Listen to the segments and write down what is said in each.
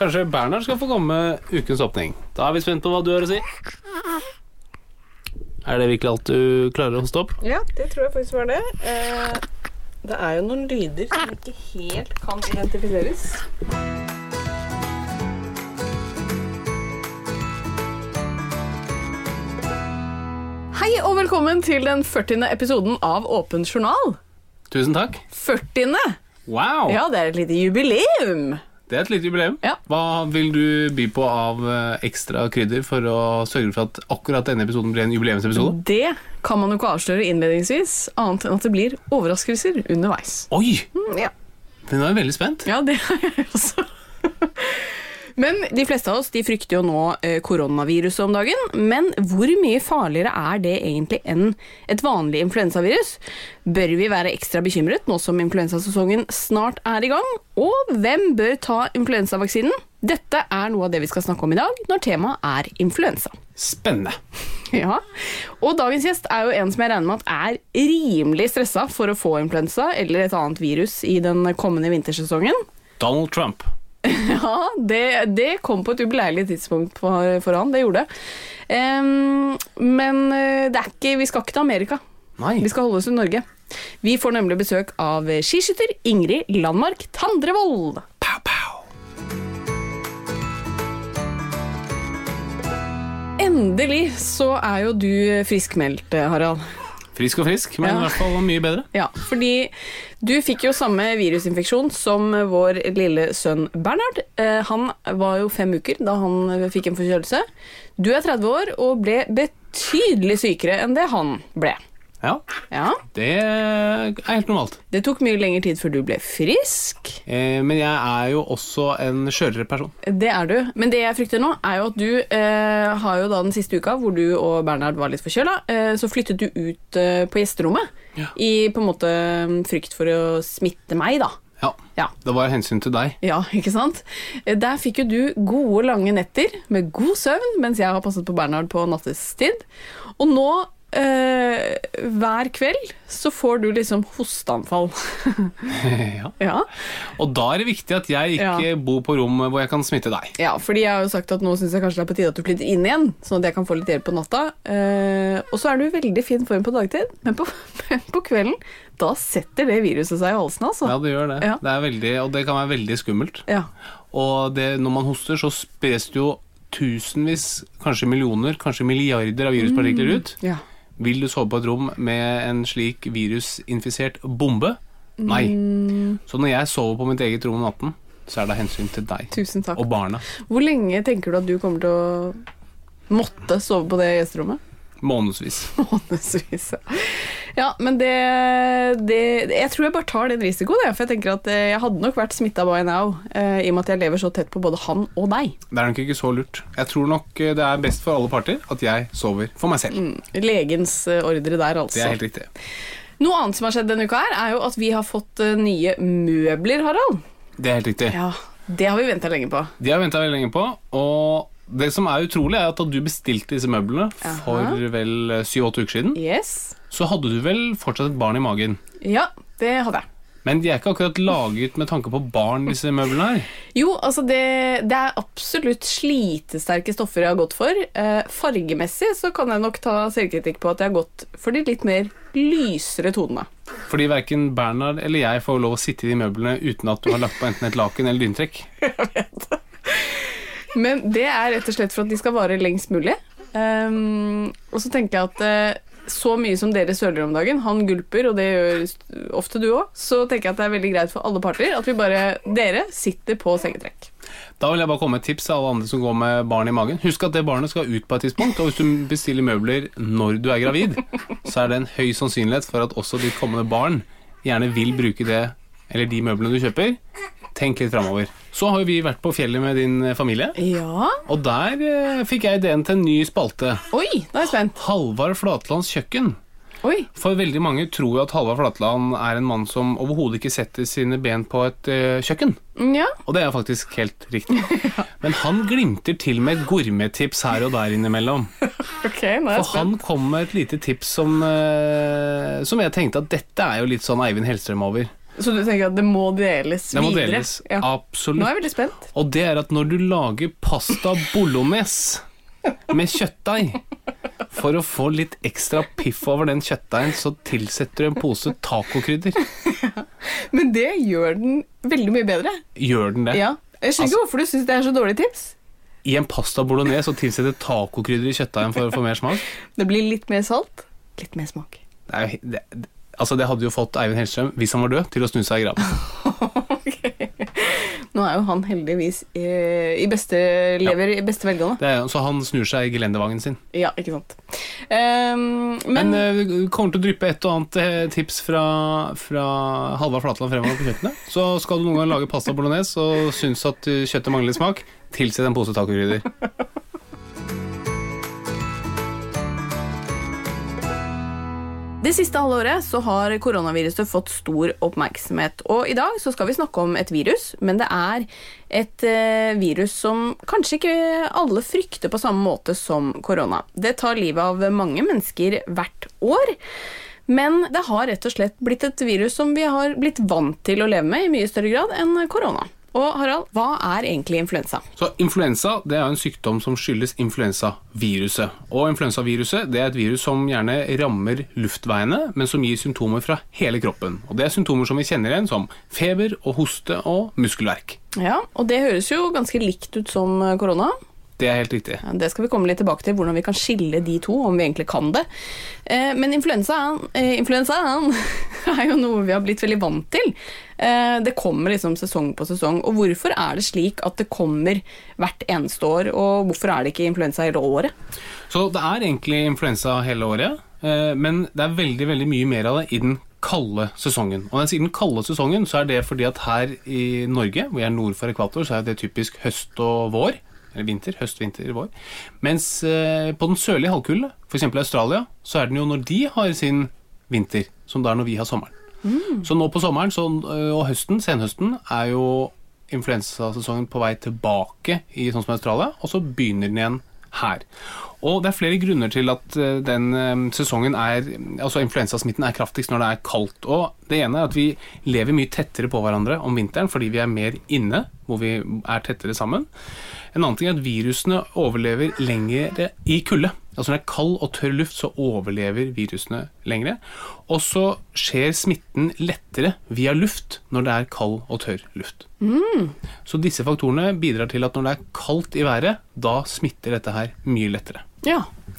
Kanskje Bernhard skal få komme med ukens åpning. Da vi spent på hva du har å si. Det virkelig alt du klarer å hoste opp? Ja, det tror jeg faktisk var det. Det jo noen lyder som ikke helt kan identifiseres. Hei og velkommen til den 40. episoden av Åpen Journal. Tusen takk. 40. Wow! Ja, det et lite jubileum. Det et lite jubileum. Ja. Hva vil du by på av ekstra krydder for å sørge for at akkurat denne episoden blir en jubileumsepisode? Det kan man jo ikke avsløre innledningsvis, annet enn at det blir overraskelser underveis. Oi! Ja. Den var veldig spent. Ja, det jeg også. Men de fleste av oss de frykter jo nå koronaviruset om dagen, men hvor mye farligere det egentlig enn et vanlig influensavirus? Bør vi være ekstra bekymret nå som influensasesongen snart i gang? Og hvem bør ta influensavaksinen? Dette noe av det vi skal snakke om i dag, når temaet influensa. Spennende. Ja, og dagens gjest jo en som jeg regner med at rimelig stresset for å få influensa eller et annet virus i den kommende vintersesongen. Donald Trump. Ja, det kom på et ubeleilig tidspunkt for han, det gjorde det. Men vi skal ikke til Amerika. Nei. Vi skal holde oss i Norge. Vi får nemlig besøk av skiskytter Ingrid Landmark Tandrevold. Pow, pow. Endelig så jo du friskmeldt, Harald. Frisk og frisk, men I hvert fall mye bedre. Ja, fordi du fikk jo samme virusinfeksjon som vår lille sønn Bernhard. Han var jo 5 uker da han fikk en forkjølelse. Du 30 år og ble betydelig sykere enn det han ble. Ja, det helt normalt. Det tok mye lengre tid før du ble frisk. Men jeg jo også en skjørere person. Det du. Men det jeg frykter nå jo at du har jo da den siste uka hvor du og Bernhard var litt forkjøla, så flyttet du ut på gjesterommet I på en måte frykt for å smitte meg da. Ja, det var hensyn til deg. Ja, ikke sant? Der fikk jo du gode lange netter med god søvn mens jeg har passet på Bernhard på nattestid. Og nå hver kveld så får du liksom hosteanfall. Ja. Og da det viktig at jeg ikke bor på rom hvor jeg kan smitte deg. Ja, fordi jeg har jo sagt at nå synes jeg kanskje det på tide at du flytter inn igjen, sånn at jeg kan få litt hjelp på natta. Og så du i veldig fin form på dagtid, men på kvelden, da setter det viruset seg I halsen, altså. Ja, det gjør det. Ja. Det veldig, og det kan være veldig skummelt. Ja. Og når man hoster, så spres det jo tusenvis, kanskje millioner, kanskje milliarder av viruspartikler ut. Ja. Vil du sove på et rom med en slik virusinfisert bombe? Nei. Så når jeg sover på mitt eget rom om natten, så det hensyn til deg. Tusen takk. Og barna. Hvor lenge tenker du at du kommer til å måtte sove på det gjesterommet? Månedsvis, ja. Ja, men jeg tror jeg bare tar den risikoen, for jeg tenker at jeg hadde nok vært smittet by now, I og med at jeg lever så tett på både han og deg. Det nok ikke så lurt. Jeg tror nok det best for alle parter at jeg sover for meg selv. Legens ordre der, altså. Det helt riktig. Noe annet som har skjedd denne uka her, jo at vi har fått nye møbler, Harald. Det helt riktig. Ja, det har vi ventet lenge på. De har ventet veldig lenge på, og det som utrolig at du bestilte disse møblene for vel 7-8 uker siden. Yes. Så hadde du vel fortsatt et barn I magen? Ja, det hadde jeg. Men de ikke akkurat laget med tanke på barn, disse møblene her? Jo, altså det absolutt slitesterke stoffer jeg har gått for. Fargemessig så kan jeg nok ta selvkritikk på at jeg har gått for de litt mer lysere tonene. Fordi hverken Bernhard eller jeg får lov å sitte I de møblene uten at du har lagt på enten et laken eller dyntrekk. Jeg vet det. Men det rett og slett for at de skal vare lengst mulig. Og så tenker jeg at så mye som dere søler om dagen, han gulper, og det gjør ofte du også, så tenker jeg at det veldig greit for alle parter at dere sitter på sengetrekk. Da vil jeg bare komme med et tips til alle andre som går med barn I magen. Husk at det barnet skal ut på et tidspunkt, og hvis du bestiller møbler når du gravid, så det en høy sannsynlighet for at også ditt kommende barn gjerne vil bruke det, eller de møblene du kjøper. Tenk litt fremover. Så har vi vært på fjellet med din familie. Ja. Og der fikk jeg ideen til en ny spalte. Oi, da jeg spent. Halvard Flatlands kjøkken. Oi. For veldig mange tror jo at Halvard Flatland en mann som overhodet ikke setter sine ben på et kjøkken. Ja. Og det faktisk helt riktig. Ja. Men han glimter til med et gourmet-tips her og der innimellom. Ok, nå For han kom med et lite tips som jeg tenkte at dette jo litt sånn Eivind Hellstrøm over. Så du tenker at det må deles Det må videre? deles, absolutt. Nå er jeg veldig spent. Og det er at når du lager pasta bolognese med kjøttdeig, for å få litt ekstra piff over den kjøttdeigen, så tilsetter du en pose tacokrydder. Men det gjør den veldig mye bedre. Gjør den det? Ja. Jeg skjønner ikke hvorfor du synes det er så dårlig tips. I en pasta bolognese så tilsetter tacokrydder i kjøttdeigen for å få mer smak. Det blir litt mer salt, litt mer smak. Det hadde jo fått Eivind Hellstrøm, hvis han var død, til å snu seg i graven. Okay. Nå er jo han heldigvis i beste velgående. Så han snur seg i gelendevangen sin. Ja, ikke sant. Men kommer til å dryppe et og annet tips fra Halvard Flatland fremover på kjøkkenet. Så skal du noen gang lage pasta bolognese og synes at kjøttet mangler smak, tilsett en pose tacokrydder. Det siste halvåret så har koronaviruset fått stor oppmerksomhet, og i dag så skal vi snakke om et virus, men det er et virus som kanskje ikke alle frykter på samme måte som korona. Det tar livet av mange mennesker hvert år, men det har rett og slett blitt et virus som vi har blitt vant til å leve med i mye større grad enn korona. Og Harald, hva er egentlig influensa? Så influensa, det er en sykdom som skyldes influensaviruset. Og influensaviruset, det er et virus som gjerne rammer luftveiene, men som gir symptomer fra hele kroppen. Og det er symptomer som vi kjenner igjen som feber og hoste og muskelverk. Ja, og det høres jo ganske likt ut som korona. Det er helt riktig. Det skal vi komme litt tilbake til, hvordan vi kan skille de to, om vi egentlig kan det. Men influensaen er jo noe vi har blitt veldig vant til. Det kommer liksom sesong på sesong. Og hvorfor er det slik at det kommer hvert eneste år, og hvorfor er det ikke influensa hele året? Så det er egentlig influensa hele året, men det er veldig, veldig mye mer av det i den kalde sesongen. Og når jeg sier den kalde sesongen, så er det fordi at her i Norge, hvor jeg er nord for ekvator, så er det typisk høst og vår. Eller vinter, høst, vinter, vår. Mens på den sørlige halvkulen, for eksempel Australia, så er den jo når de har sin vinter, som det er når vi har sommeren. Så nå på sommeren og høsten, senhøsten, er jo influensasesongen på vei tilbake i sånn som Australia, og så begynner den igjen her. Og det er flere grunner til at den sesongen altså influensasmitten er kraftigst når det er kaldt. Og det ene er at vi lever mye tettere på hverandre om vinteren, fordi vi er mer inne, hvor vi er tettere sammen. En annen ting er at virusene overlever lengre i kulde. Altså når det er kald og tørr luft, så overlever virusene lengre. Og så skjer smitten lettere via luft når det er kald og tørr luft. Så disse faktorene bidrar til at når det er kaldt i været, da smitter dette her mye lettere. Ja.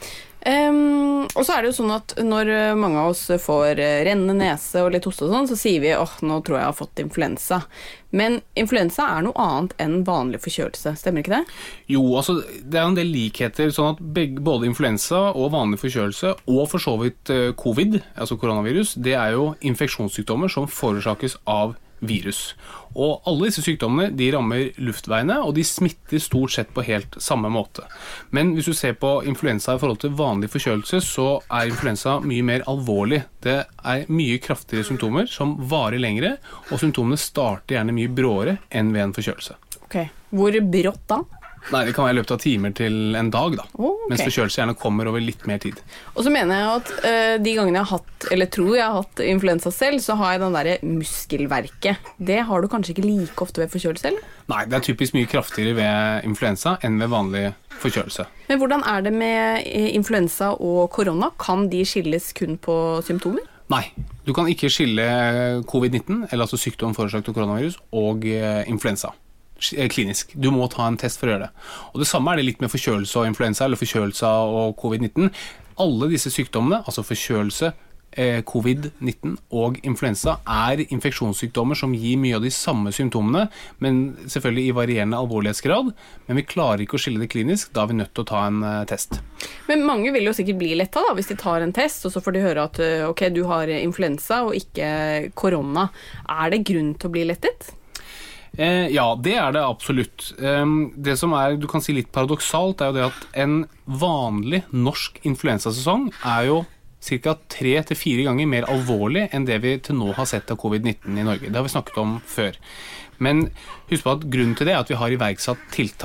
Og så er det jo sånn at når mange av oss får rennende nese og litt hoste og sånn, så sier vi, nå tror jeg har fått influensa. Men influensa er noe annet enn vanlig forkjølelse, stemmer ikke det? Jo, altså det er en del likheter, sånn at både influensa og vanlig forkjølelse, og for så vidt covid, altså koronavirus, det er jo infeksjonssykdommer som forårsakes av virus. Og alle disse sykdommene, de rammer luftveiene, og de smitter stort sett på helt samme måte. Men hvis du ser på influensa i forhold til vanlig forkjølelse, så er influensa mye mer alvorlig. Det er mye kraftigere symptomer som varer lengre, og symptomene starter gjerne mye bråere enn ved en forkjølelse. Ok, hvor brått da? Nei, det kan være i løpet av timer til en dag da, okay. Mens forkjølelse gjerne kommer over litt mer tid. Og så mener jeg at de gangene jeg har hatt, eller tror jeg har hatt influensa selv, så har jeg den der muskelverket. Det har du kanskje ikke like ofte ved forkjølelse, eller? Nei, det er typisk mye kraftigere ved influensa enn ved vanlig forkjølelse. Men hvordan er det med influensa og korona? Kan de skilles kun på symptomer? Nei, du kan ikke skille covid-19, eller altså sykdom forårsaket av koronavirus, og influensa. Klinisk. Du må ta en test for å gjøre det. Og det samme er det litt med forkjølelse og influensa, eller forkjølelse og covid-19. Alle disse sykdommene, altså forkjølelse, covid-19 og influensa, er infeksjonssykdommer som gir mye av de samme symptomene, men selvfølgelig i varierende alvorlighetsgrad. Men vi klarer ikke å skille det klinisk, da er vi nødt til å ta en test. Men mange vil jo sikkert bli letta da, hvis de tar en test, og så får de høre at ok, du har influensa og ikke korona. Er det grunn til å bli lettet? Ja, det er det absolutt. Det som er, du kan si litt paradoksalt, er jo det at en vanlig norsk influensasesong er jo ca. 3-4 ganger mer alvorlig enn det vi til nå har sett av covid-19 i Norge. Det har vi snakket om før. Men husk på at grunnen til det er at vi har iverksatt tiltak.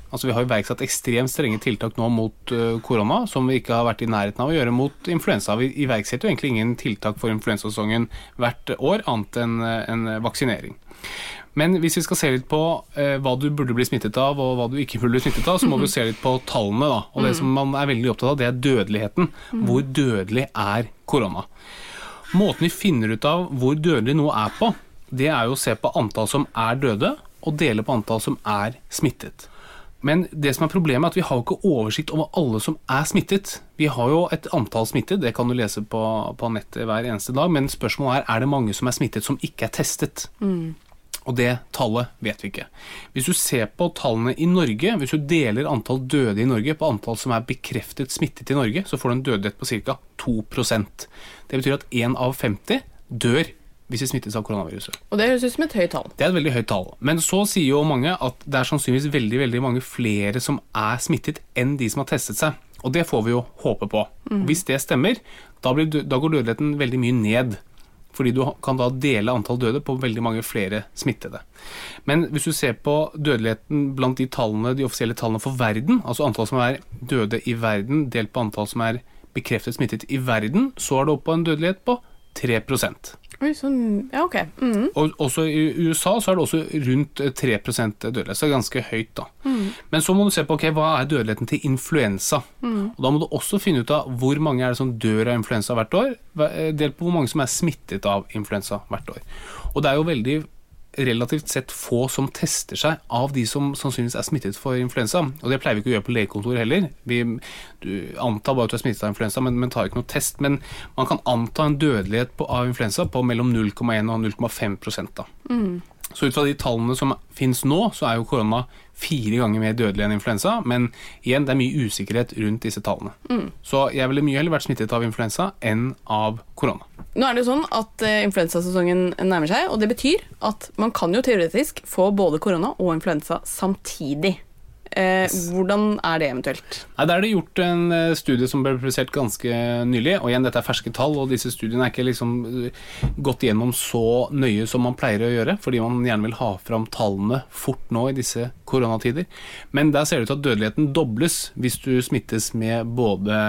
Altså vi har jo iverksatt ekstremt strenge tiltak nå mot korona, som vi ikke har vært i nærheten av å gjøre mot influensa. Vi iverksetter jo egentlig ingen tiltak for influensasesongen hvert år, annet enn vaksinering. Men hvis vi skal se litt på hva du burde bli smittet av, og hva du ikke burde bli smittet av, så må vi se litt på tallene da. Og det som man er veldig opptatt av, det er dødeligheten. Hvor dødelig er korona? Måten vi finner ut av hvor dødelig noe er på, det er jo å se på antall som er døde, og dele på antall som er smittet. Men det som er problemet er at vi har jo ikke oversikt over alle som er smittet. Vi har jo et antall smittet, det kan du lese på nettet hver eneste dag, men spørsmålet er det mange som er smittet som ikke er testet? Og det tallet vet vi ikke. Hvis du ser på tallene i Norge, hvis du deler antall døde i Norge på antall som er bekreftet smittet i Norge, så får du en dødelighet på ca. 2%. Det betyr at 1 av 50 dør hvis de smittes av koronaviruset. Og det høres ut som et høyt tall. Det er et veldig høyt tall. Men så sier jo mange at det er sannsynligvis veldig, veldig mange flere som er smittet enn de som har testet seg. Og det får vi jo håpe på. Hvis det stemmer, da går dødeligheten veldig mye ned. Fordi du kan da dele antall døde på veldig mange flere smittede. Men hvis du ser på dødeligheten blant de offisielle tallene for verden, altså antall som er døde i verden, delt på antall som er bekreftet smittet i verden, så er det oppe på en dødelighet på 3%. Oi, sånn, ja, ok. Og også i USA så er det også rundt 3% dødelighet, så det er ganske høyt da. Men så må du se på, hva er dødeligheten til influensa? Og da må du også finne ut av hvor mange er det som dør av influensa hvert år, delt på hvor mange som er smittet av influensa hvert år. Og det er jo veldig relativt sett få som tester seg av de som sannsynligvis er smittet for influensa. Og det pleier vi ikke å gjøre på legekontor heller. Du antar bare at du er smittet av influensa, men tar ikke noe test. Men man kan anta en dødelighet av influensa på mellom 0,1 og 0,5% da. Så ut fra de tallene som finnes nå, så er jo korona 4 ganger mer dødelig enn influensa, men igjen, det er mye usikkerhet rundt disse tallene. Så jeg ville mye heller vært smittet av influensa enn av korona. Nå er det jo sånn at influensasesongen nærmer seg, og det betyr at man kan jo teoretisk få både korona og influensa samtidig. Hvordan er det eventuelt? Nei, der er det gjort en studie som ble publisert ganske nylig, og igjen, dette er ferske tall, og disse studiene er ikke liksom gått gjennom så nøye som man pleier å gjøre, fordi man gjerne vil ha fram tallene fort nå i disse koronatider. Men der ser det ut til at dødeligheten dobles hvis du smittes med både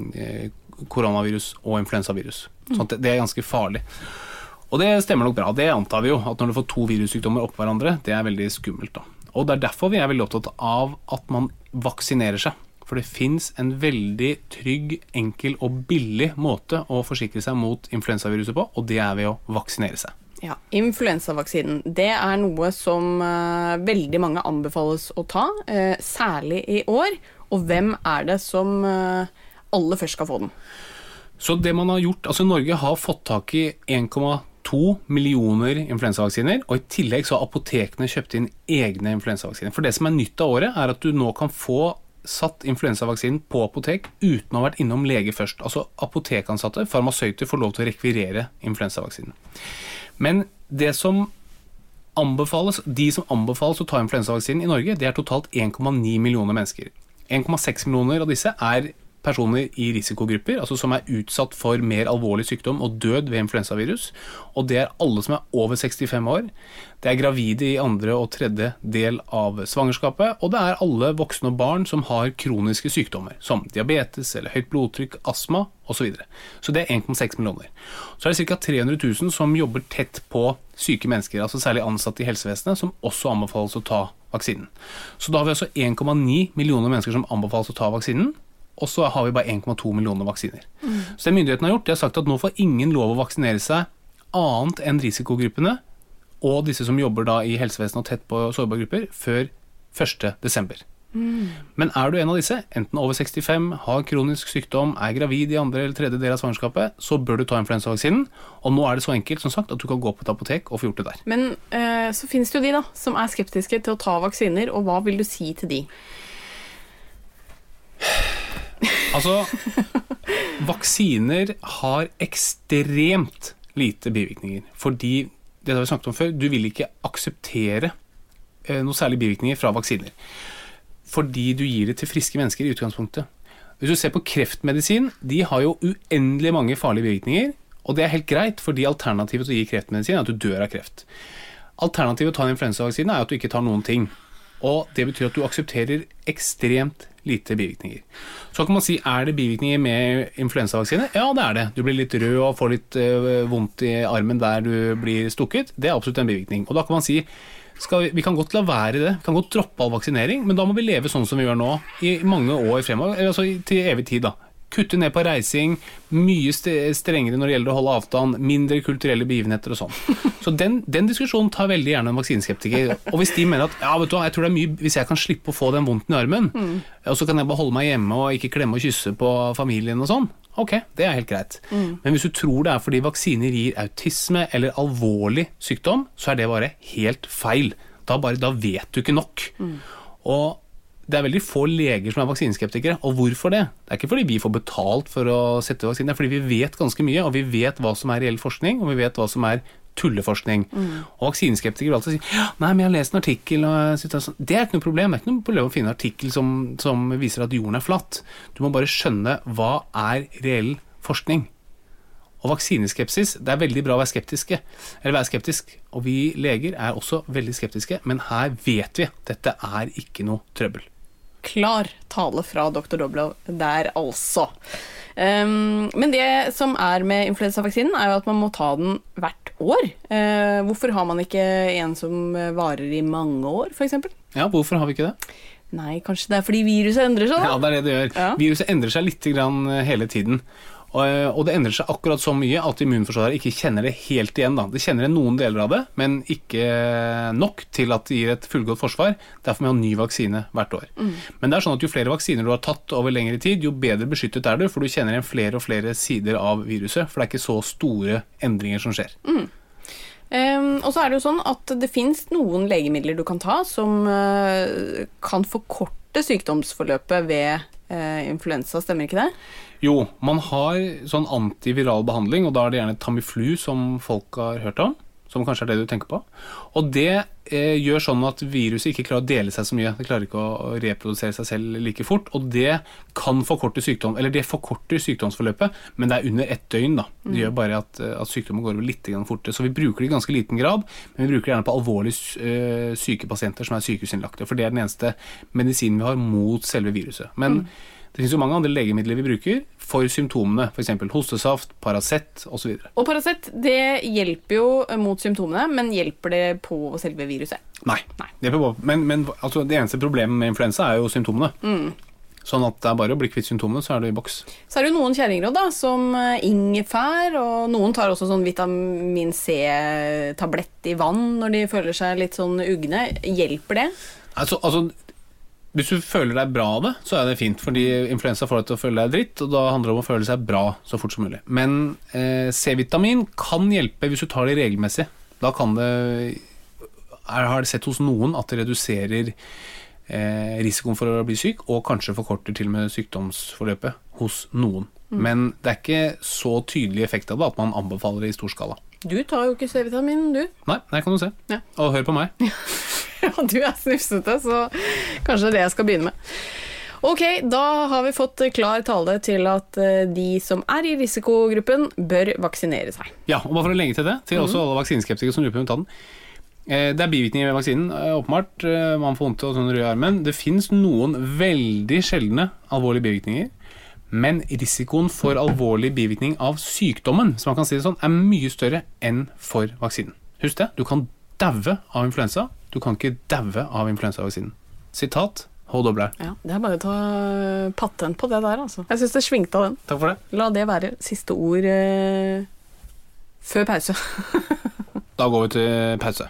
koronavirus og influensavirus. Sånn at det er ganske farlig. Og det stemmer nok bra, det antar vi jo, at når du får 2 virussykdommer opp hverandre, det er veldig skummelt da. Og det er derfor vi er veldig opptatt av at man vaksinerer seg. For det finnes en veldig trygg, enkel og billig måte å forsikre seg mot influensaviruset på, og det er ved å vaksinere seg. Ja, influensavaksinen, det er noe som veldig mange anbefales å ta, særlig i år. Og hvem er det som aller først skal få den? Så det man har gjort, altså Norge har fått tak i 1,2 millioner influensavaksiner, og i tillegg så har apotekene kjøpt inn egne influensavaksiner. For det som er nytt av året er at du nå kan få satt influensavaksinen på apotek uten å ha vært innom lege først. Altså apotekansatte, farmasøyter, får lov til å rekvirere influensavaksinen. Men det som anbefales, de som anbefales å ta influensavaksinen i Norge, det er totalt 1,9 millioner mennesker. 1,6 millioner av disse er personer i risikogrupper, altså som er utsatt for mer alvorlig sykdom og død ved influensavirus, og det er alle som er over 65 år, det er gravide i 2. og 3. del av svangerskapet, og det er alle voksne og barn som har kroniske sykdommer, som diabetes eller høyt blodtrykk, astma og så videre. Så det er 1,6 millioner. Så er det ca. 300 000 som jobber tett på syke mennesker, altså særlig ansatte i helsevesenet, som også anbefales å ta vaksinen. Så da har vi altså 1,9 millioner mennesker som anbefales å ta vaksinen, og så har vi bare 1,2 millioner vaksiner. Så det myndighetene har gjort, de har sagt at nå får ingen lov å vaksinere seg annet enn risikogruppene, og disse som jobber da i helsevesenet og tett på sårbare grupper, før 1. desember. Men er du en av disse, enten over 65, har kronisk sykdom, er gravid i 2. eller 3. del av svangerskapet, så bør du ta influensavaksinen, og nå er det så enkelt som sagt at du kan gå på et apotek og få gjort det der. Men så finnes det jo de da, som er skeptiske til å ta vaksiner, og hva vil du si til de? Altså, vaksiner har ekstremt lite bivirkninger, fordi, det har vi snakket om før, du vil ikke akseptere noe særlig bivirkninger fra vaksiner, fordi du gir det til friske mennesker i utgangspunktet. Hvis du ser på kreftmedisin, de har jo uendelig mange farlige bivirkninger, og det er helt greit, fordi alternativet til å gi kreftmedisin er at du dør av kreft. Alternativet til å ta en influensavaksine er at du ikke tar noen ting. Og det betyr at du aksepterer ekstremt lite bivirkninger. Så kan man si, det bivirkninger med influensavaksine? Ja, det det. Du blir litt rød og får litt vondt i armen der du blir stukket. Det absolutt en bivirkning. Og da kan man si, vi kan godt la være det, vi kan godt droppe all vaksinering, men da må vi leve sånn som vi gjør nå, i mange år fremover, altså til evig tid da. Kutte ned på reising, mye strengere når det gjelder å holde avstand, mindre kulturelle begivenheter og sånn. Så den diskusjonen tar veldig gjerne en vaksineskeptiker. Og hvis de mener at, ja, vet du hva, jeg tror det mye, hvis jeg kan slippe å få den vondten i armen, og så kan jeg bare holde meg hjemme og ikke klemme og kysse på familien og sånn, ok, det helt greit. Men hvis du tror det fordi vaksiner gir autisme eller alvorlig sykdom, så det bare helt feil. Da vet du ikke nok. Og det veldig få leger som vaksineskeptikere, og hvorfor det? Det ikke fordi vi får betalt for å sette vaksiner, det fordi vi vet ganske mye, og vi vet hva som reell forskning, og vi vet hva som tulleforskning. Og vaksineskeptikere vil alltid si, nei, men jeg har lest en artikkel, og det ikke noe problem, det ikke noe problem å finne en artikkel som viser at jorden flatt. Du må bare skjønne hva reell forskning. Og vaksineskepsis, det veldig bra å være skeptisk, og vi leger også veldig skeptiske, men her vet vi, dette ikke noe trøbbel. Klar tale fra Dr. Doblow der altså. Men det som med influensavaksinen jo at man må ta den hvert år. Hvorfor har man ikke en som varer i mange år, for eksempel? Ja, hvorfor har vi ikke det? Nei, kanskje det fordi viruset endrer seg da? Ja, det det gjør. Ja. Viruset endrer seg litt grann hele tiden. Og det endrer seg akkurat så mye at immunforsvaret ikke kjenner det helt igjen. Da. Det kjenner noen deler av det, men ikke nok til at det gir et fullgodt forsvar. Derfor må vi ha ny vaksine hvert år. Men det sånn at jo flere vaksiner du har tatt over lengre tid, jo bedre beskyttet du, for du kjenner igjen flere og flere sider av viruset, for det ikke så store endringer som skjer. Og så det jo sånn at det finnes noen legemidler du kan ta som kan forkorte sykdomsforløpet ved influensa, stemmer ikke det? Jo, man har sånn antiviral behandling, og da det gjerne Tamiflu som folk har hørt om, som kanskje det du tenker på. Og det gjør sånn at viruset ikke klarer å dele seg så mye. Det klarer ikke å reprodusere seg selv like fort, og det kan forkorte det forkorter sykdomsforløpet, men det under 1 døgn da. Det gjør bare at sykdommen går over litt fortere. Så vi bruker det i ganske liten grad, men vi bruker det gjerne på alvorlig syke pasienter som sykehusinnlagte, for det den eneste medisinen vi har mot selve viruset. Men det finnes jo mange andre legemidler vi bruker for symptomene, for eksempel hostesaft, Paracet og så videre. Og Paracet, det hjelper jo mot symptomene, men hjelper det på selve viruset? Nei. Men altså, det eneste problemet med influensa jo symptomene. Sånn at det bare å bli kvitt symptomene, så det i boks. Så det jo noen kjerringråd da, som ingefær, og noen tar også sånn vitamin C-tablett i vann når de føler seg litt sånn ugne. Hjelper det? Altså hvis du føler deg bra av det, så det fint, fordi influensa får deg til å føle deg dritt, og da handler det om å føle seg bra så fort som mulig. Men C-vitamin kan hjelpe hvis du tar det regelmessig. Da kan det, har det sett hos noen at det reduserer risikoen for å bli syk, og kanskje forkorter til og med sykdomsforløpet hos noen. Men det ikke så tydelig effekt av det at man anbefaler det i stor skala. Du tar jo ikke C-vitamin, du. Nei, det kan du se. Ja. Og hør på meg. Ja, du snufsete, så kanskje det jeg skal begynne med. Ok, da har vi fått klar tale til at de som i risikogruppen bør vaksinere seg. Ja, og bare for å legge til det, til også alle vaksineskeptikere som lurer på den. Det bivirkninger ved vaksinen, åpenbart, man får vondt og sånn rød i armen. Det finnes noen veldig sjeldne alvorlige bivirkninger, men risikoen for alvorlig bivirkning av sykdommen, som man kan si det sånn, mye større enn for vaksinen. Husk det, du kan daue av influensa, du kan ikke daue av influensavaksinen. Sitat, H. Dobler. Ja, det bare å ta patent på det der, altså. Jeg synes det svingte av den. Takk for det. La det være siste ord før pause. Da går vi til pause.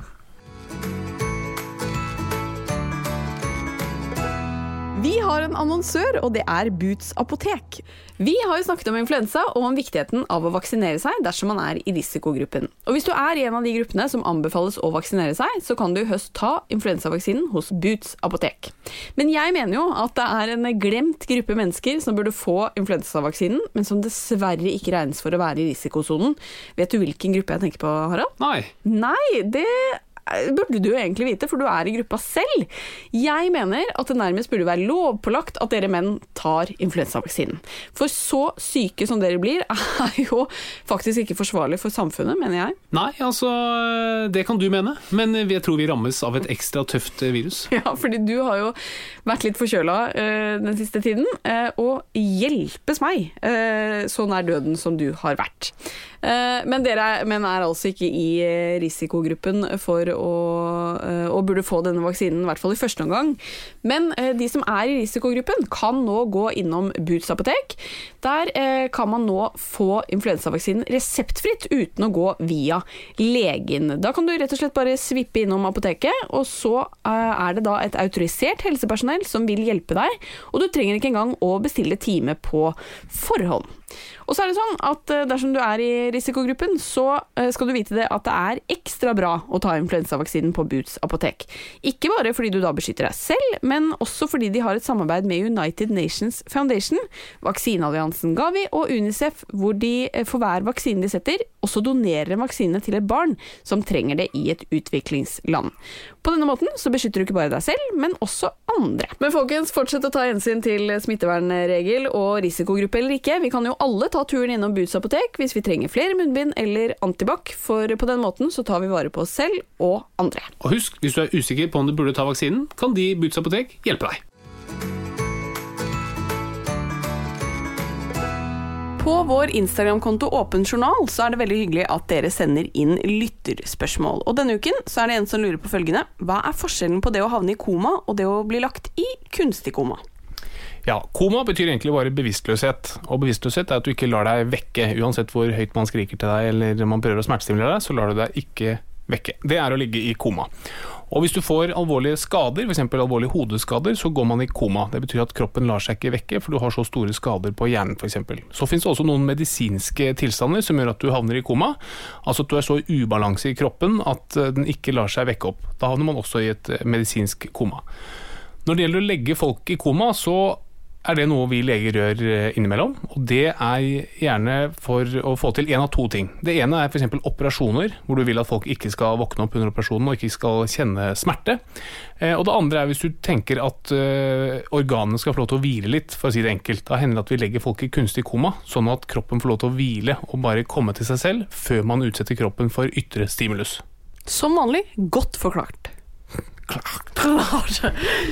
Vi har en annonsør, og det Boots Apotek. Vi har jo snakket om influensa og om viktigheten av å vaksinere seg dersom man i risikogruppen. Og hvis du en av de gruppene som anbefales å vaksinere seg, så kan du i høst ta influensavaksinen hos Boots Apotek. Men jeg mener jo at det en glemt gruppe mennesker som burde få influensavaksinen, men som dessverre ikke regnes for å være i risikosonen. Vet du hvilken gruppe jeg tenker på, Harald? Nei. Nei, det burde du jo egentlig vite, for du I gruppa selv. Jeg mener at det nærmest burde være lovpålagt at dere menn tar influensavaksinen. For så syke som dere blir, jo faktisk ikke forsvarlig for samfunnet, mener jeg. Nei, altså, det kan du mene, men jeg tror vi rammes av et ekstra tøft virus. Ja, fordi du har jo vært litt forkjøla den siste tiden, og hjelpes meg, så nær døden som du har vært. Men dere menn altså ikke I risikogruppen for å burde få denne vaksinen, I hvert fall I første omgang. Men de som I risikogruppen kan nå gå innom Boots apotek. Der kan man nå få influensavaksinen reseptfritt uten å gå via legen. Da kan du rett og slett bare svippe innom apoteket, og så det da et autorisert helsepersonell som vil hjelpe deg, og du trenger ikke engang å bestille time på forhånd. Og så det sånn at dersom du I risikogruppen, så skal du vite det at det ekstra bra å ta influensavaksinen på Boots apotek. Ikke bare fordi du da beskytter deg selv, men også fordi de har et samarbeid med United Nations Foundation, vaksinealliansen Gavi og UNICEF, hvor de for hver vaksine de setter, også donerer en vaksine til et barn som trenger det I et utviklingsland. På denne måten så beskytter du ikke bare deg selv, men også andre. Men folkens, fortsett å ta hensyn til smittevernregel og risikogruppe eller ikke. Vi kan jo alle ta turen innom Boots apotek hvis vi trenger flere munnbind eller antibac, for på den måten så tar vi vare på oss selv og andre. Og husk, hvis du usikker på om du burde ta vaksinen, kan de Boots apotek hjelpe deg. På vår Instagram-konto Åpen Journal så det veldig hyggelig at dere sender inn lytterspørsmål. Og denne uken så det en som lurer på følgende: hva forskjellen på det å havne I koma og det å bli lagt I kunstig koma? Ja, koma betyr egentlig bare bevisstløshet, og bevisstløshet at du ikke lar deg vekke, uansett hvor høyt man skriker til deg, eller man prøver å smertestimulere deg, så lar du deg ikke vekke. Det å ligge I koma. Og hvis du får alvorlige skader, for eksempel alvorlige hodeskader, så går man I koma. Det betyr at kroppen lar seg ikke vekke, for du har så store skader på hjernen, for eksempel. Så finnes det også noen medisinske tilstander som gjør at du havner I koma, altså at du så I ubalanse I kroppen at den ikke lar seg vekke opp. Da havner man også I et medisinsk koma. Når det gjelder å legge folk I koma, så det noe vi leger gjør innimellom, og det gjerne for å få til en av to ting. Det ene for eksempel operasjoner, hvor du vil at folk ikke skal våkne opp under operasjonen og ikke skal kjenne smerte. Og det andre hvis du tenker at organene skal få lov til å hvile litt, for å si det enkelt. Da hender det at vi legger folk I kunstig koma, sånn at kroppen får lov til å hvile og bare komme til seg selv, før man utsetter kroppen for ytre stimulus. Som vanlig, godt forklart. Klart.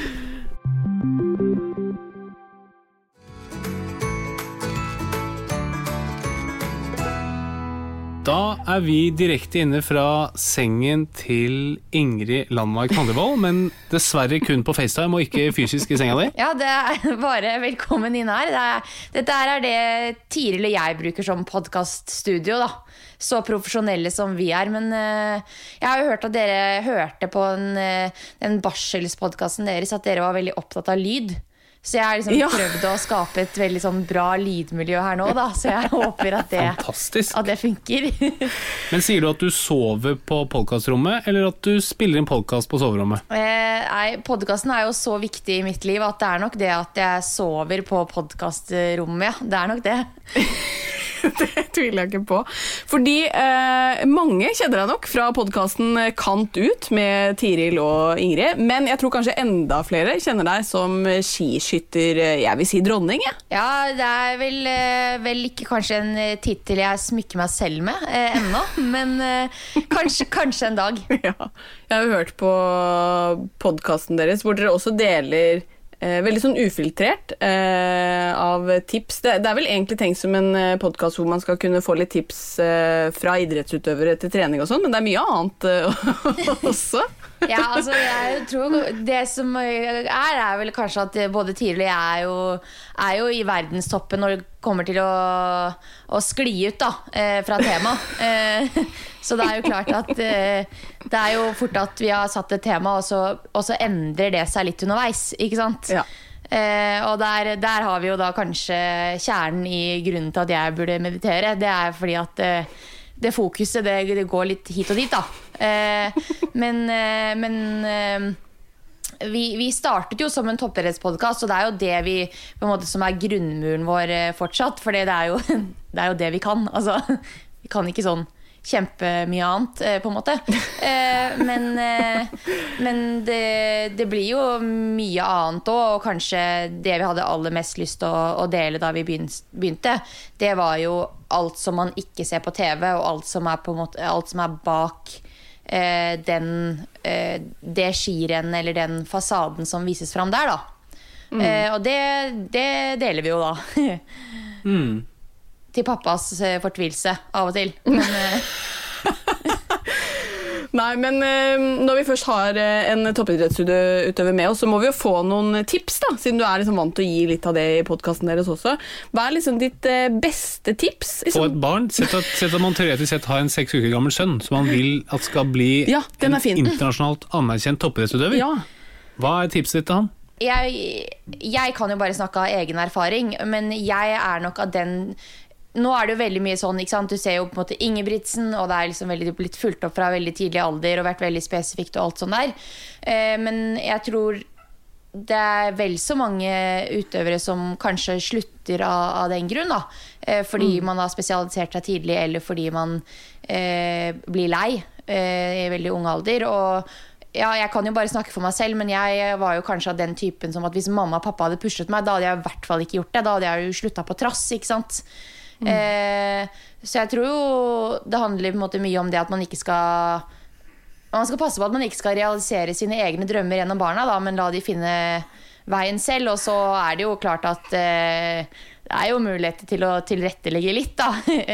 Da vi direkte inne fra sengen til Ingrid Landmark Handevold, men dessverre kun på FaceTime og ikke fysisk I senga di. Ja, det bare velkommen inn her. Dette det Tiril og jeg bruker som podcaststudio, da. Så profesjonelle som vi men jeg har jo hørt at dere hørte på den barselspodcasten deres, at dere var veldig opptatt av lyd. Så jeg har liksom prøvd å skape et veldig sånn bra lydmiljø her nå da, så jeg håper at det funker. Men sier du at du sover på podcastrommet, eller at du spiller en podcast på soverommet? Nei, podcasten jo så viktig I mitt liv at det nok det at jeg sover på podcastrommet, ja, det nok det. Det tviler jeg ikke på. Fordi mange kjenner deg nok fra podcasten Kant ut med Tiril og Ingrid, men jeg tror kanskje enda flere kjenner deg som skiskytter, jeg vil si dronning, ja. Ja, det vel ikke kanskje en titel jeg smykker meg selv med ennå, men kanskje en dag. Ja, jeg har hørt på podcasten deres, hvor dere også deler veldig sånn ufiltrert av tips. Det vel egentlig tenkt som en podcast hvor man skal kunne få litt tips fra idrettsutøvere til trening og sånn, men det mye annet også. Ja, altså jeg tror det som vel kanskje at både Tiril og jeg jo I verdenstoppen når det kommer til å skli ut da, fra tema. Så det jo klart at det jo fort at vi har satt et tema, og så endrer det seg litt underveis, ikke sant? Ja. Og der har vi jo da kanskje kjernen I grunnen til at jeg burde meditere. Det fordi at det fokuset, det går litt hit og dit da. Men vi startet jo som en toppidrettspodcast, og det jo det vi på en måte som grunnmuren vår fortsatt, for det jo det vi kan. Altså, vi kan ikke sånn kjempemye annet, på en måte. Men det blir jo mye annet også, og kanskje det vi hadde aller mest lyst til å dele da vi begynte, det var jo alt som man ikke ser på TV, og alt som er, på en måte, alt som er bak det skirennet eller den fasaden som vises fram der da. Og det deler vi jo da. Til pappas fortvilelse av og til. Nei, men når vi først har en toppidrettsutøver med oss, så må vi jo få noen tips da, siden du er liksom vant til å gi litt av det i podcasten deres også. Hva er liksom ditt beste tips? Få et barn, sett at man teoretisk sett har en 6 uker gammel sønn, som man vil at skal bli en internasjonalt anerkjent toppidrettsutøver. Ja. Hva er tipset ditt til han? Jeg kan jo bare snakke av egen erfaring, men jeg er nok av den. Nå er det jo veldig mye sånn, ikke sant? Du ser jo på en måte Ingebrigtsen, og det er liksom blitt fulgt opp fra veldig tidlig alder og vært veldig spesifikt og alt sånt der. Men jeg tror det er vel så mange utøvere som kanskje slutter av den grunn da. Fordi man har spesialisert seg tidlig, eller fordi man blir lei i veldig ung alder. Og ja, jeg kan jo bare snakke for meg selv, men jeg var jo kanskje av den typen som at hvis mamma og pappa hadde pushet meg, da hadde jeg i hvert fall ikke gjort det. Da hadde jeg jo sluttet på trass, ikke sant? Så jeg tror jo det handler på en måte mye om det at man skal passe på at man ikke skal realisere sine egne drømmer gjennom barna da, men la de finne veien selv. Og så er det jo klart at det er jo muligheter til å tilrettelegge litt da,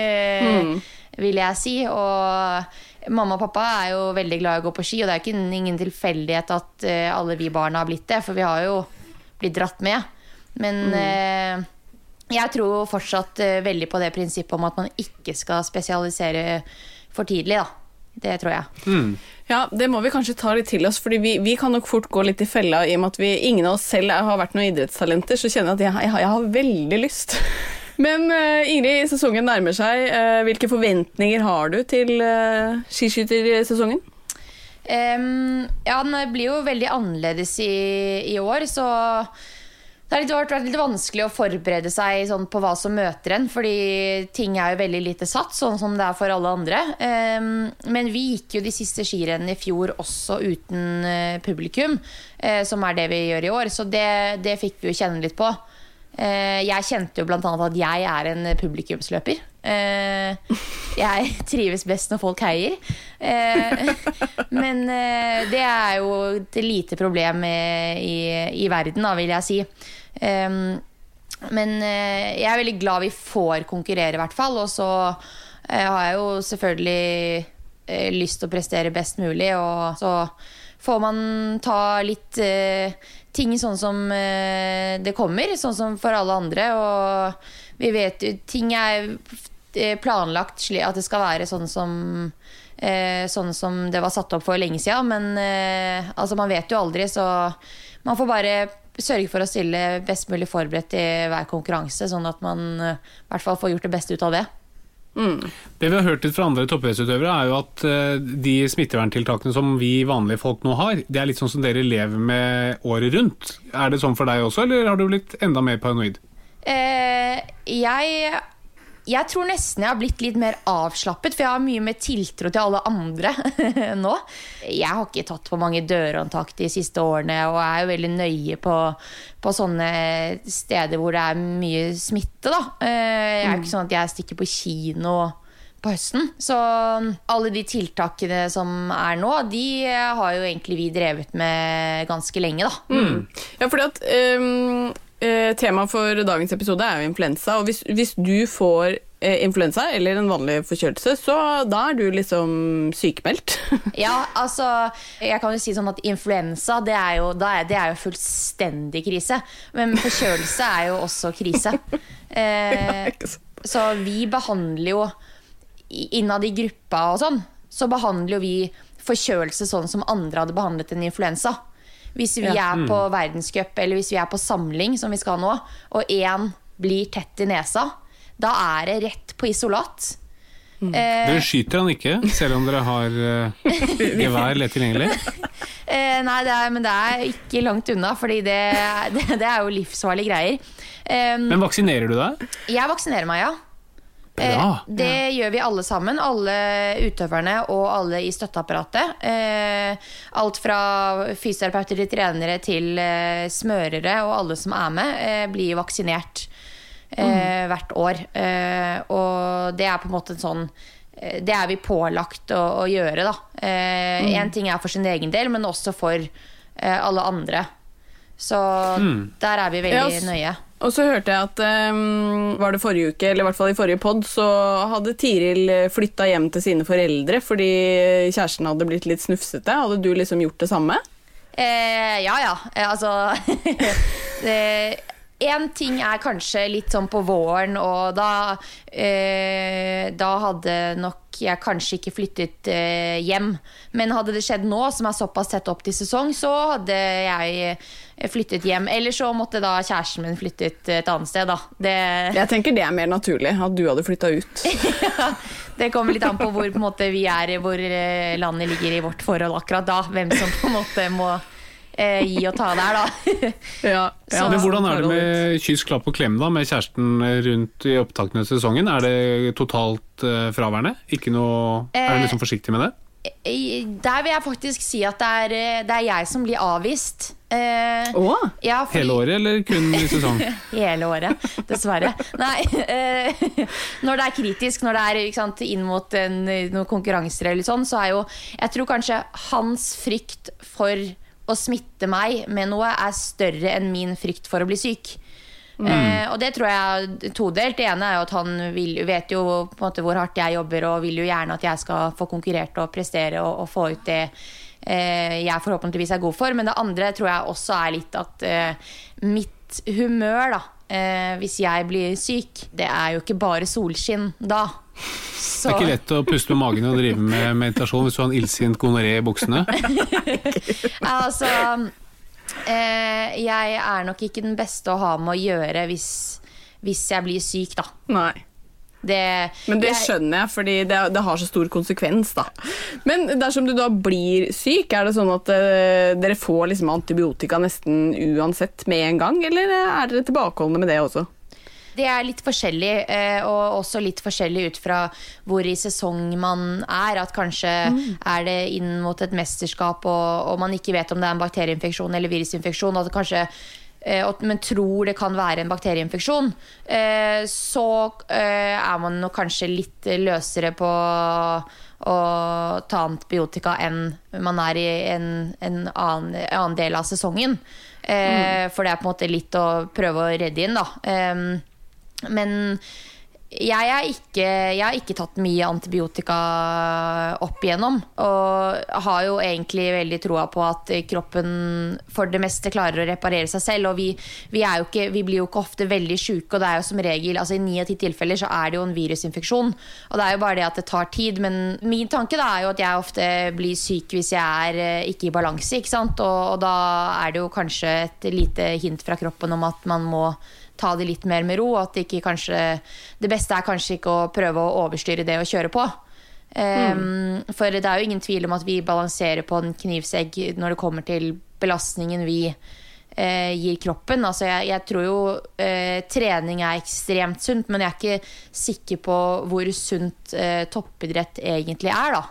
vil jeg si. Og mamma og pappa er jo veldig glad i å gå på ski, og det er ikke ingen tilfeldighet at alle vi barna har blitt det, for vi har jo blitt dratt med. Men jeg tror fortsatt veldig på det prinsippet om at man ikke skal spesialisere for tidlig da. Det tror jeg. Ja, det må vi kanskje ta litt til oss, fordi vi kan nok fort gå litt i fella i og med at ingen av oss selv har vært noen idrettstalenter, så kjenner jeg at jeg har veldig lyst. Men Ingrid, sesongen nærmer seg. Hvilke forventninger har du til skiskytersesongen? Ja, den blir jo veldig annerledes i år, så det har vært litt vanskelig å forberede seg sånn på hva som møter en, fordi ting er jo veldig lite satt, sånn som det er for alle andre. Men vi gikk jo de siste skirennene i fjor også uten publikum, som er det vi gjør i år, så det fikk vi jo kjenne litt på. Jeg kjente jo blant annet at jeg er en publikumsløper. Jeg trives best når folk heier. Men det er jo et lite problem i verden da, vil jeg si. Men jeg er veldig glad vi får konkurrere i hvert fall. Og så har jeg jo selvfølgelig lyst til å prestere best mulig, og så får man ta litt ting sånn som det kommer, sånn som for alle andre. Og vi vet jo, ting er planlagt slik at det skal være sånn som det var satt opp for lenge siden, men altså man vet jo aldri, så man får bare sørge for å stille best mulig forberedt i hver konkurranse, sånn at man i hvert fall får gjort det beste ut av det. Det vi har hørt litt fra andre toppidrettsutøvere er jo at de smitteverntiltakene som vi vanlige folk nå har, det er litt sånn som dere lever med året rundt. Er det sånn for deg også, eller har du blitt enda mer paranoid? Jeg tror nesten jeg har blitt litt mer avslappet, for jeg har mye mer tiltro til alle andre nå. Jeg har ikke tatt på mange dørhåndtak de siste årene, og er jo veldig nøye på sånne steder hvor det er mye smitte da. Jeg er ikke sånn at jeg stikker på kino på høsten. Så alle de tiltakene som er nå, de har jo egentlig vi drevet med ganske lenge da. Ja, fordi at tema for dagens episode er jo influensa, og hvis du får influensa eller en vanlig forkjølelse, så da er du liksom sykemeldt. Ja, altså jeg kan jo si sånn at influensa det er jo fullstendig krise, men forkjølelse er jo også krise. Så vi behandler jo innad i gruppa og sånn, så behandler jo vi forkjølelse sånn som andre hadde behandlet en influensa. Hvis vi er på verdenscup, eller hvis vi er på samling, som vi skal nå, og en blir tett i nesa, da er det rett på isolat. Dere skyter han ikke, selv om dere har gevær lett tilgjengelig? Nei, men det er ikke langt unna, fordi det er jo livsfarlige greier. Men vaksinerer du deg? Jeg vaksinerer meg, ja. Det gjør vi alle sammen, alle utøverne og alle i støtteapparatet. Alt fra fysioterapeuter til trenere til smørere og alle som er med, blir vaksinert hvert år. Og det på en måte en sånn, det vi pålagt å gjøre da. En ting for sin egen del, men også for alle andre. Så der vi veldig nøye. Og så hørte jeg at var det forrige uke, eller i hvert fall i forrige podd, så hadde Tiril flyttet hjem til sine foreldre fordi kjæresten hadde blitt litt snufsete. Hadde du liksom gjort det samme? Ja. Altså en ting kanskje litt sånn på våren, og da hadde nok jeg kanskje ikke flyttet hjem. Men hadde det skjedd nå, som såpass tett opp til sesong, så hadde jeg flyttet hjem. Eller så måtte da kjæresten min flyttet et annet sted da. Jeg tenker det mer naturlig, at du hadde flyttet ut. Ja, det kommer litt an på hvor på en måte, vi hvor landet ligger i vårt forhold akkurat da. Hvem som på en måte må gi og ta der da. Ja. Men hvordan det med kyss, klapp og klem da, med kjæresten rundt i opptakene til sesongen? Det totalt fraværende? Ikke noe, du liksom forsiktig med det? Der vil jeg faktisk si at det jeg som blir avvist. Ja, hele året eller kun i sesong? Hele året, dessverre. Nei, når det kritisk, når det ikke sant, inn mot noen konkurranser eller sånn, så jo, jeg tror kanskje hans frykt for å smitte meg med noe større enn min frykt for å bli syk. Og det tror jeg todelt. Det ene jo at han vet jo på en måte hvor hardt jeg jobber og vil jo gjerne at jeg skal få konkurrert og prestere og få ut det jeg forhåpentligvis god for. Men det andre tror jeg også litt at mitt humør da, hvis jeg blir syk, det jo ikke bare solskinn da. Så. Det ikke lett å puste med magen og drive med meditasjon hvis du har en illsint gonoré i buksene? Altså, jeg nok ikke den beste å ha med å gjøre hvis jeg blir syk da. Nei. Men det skjønner jeg, fordi det har så stor konsekvens da. Men dersom du da blir syk, det sånn at dere får liksom antibiotika nesten uansett med en gang, eller dere tilbakeholdende med det også? Det litt forskjellig, og også litt forskjellig ut fra hvor i sesong man at kanskje det inn mot et mesterskap, og man ikke vet om det en bakterieinfeksjon eller virusinfeksjon, og kanskje men tror det kan være en bakterieinfeksjon, så man nok kanskje litt løsere på å ta antibiotika enn man i en annen del av sesongen. For det på en måte litt å prøve å redde inn da. Men jeg har ikke tatt mye antibiotika opp igjennom, og har jo egentlig veldig troa på at kroppen for det meste klarer å reparere seg selv, og vi blir jo ikke ofte veldig syke, og det jo som regel, altså i 9 av 10 tilfeller så det jo en virusinfeksjon, og det jo bare det at det tar tid, men min tanke da jo at jeg ofte blir syk hvis jeg ikke i balanse, ikke sant? Og da det jo kanskje et lite hint fra kroppen om at man må ta det litt mer med ro, at det ikke kanskje det beste kanskje ikke å prøve å overstyre det og kjøre på. For det jo ingen tvil om at vi balanserer på en knivsegg når det kommer til belastningen vi gir kroppen. Altså jeg tror jo trening ekstremt sunt, men jeg ikke sikker på hvor sunt toppidrett egentlig da.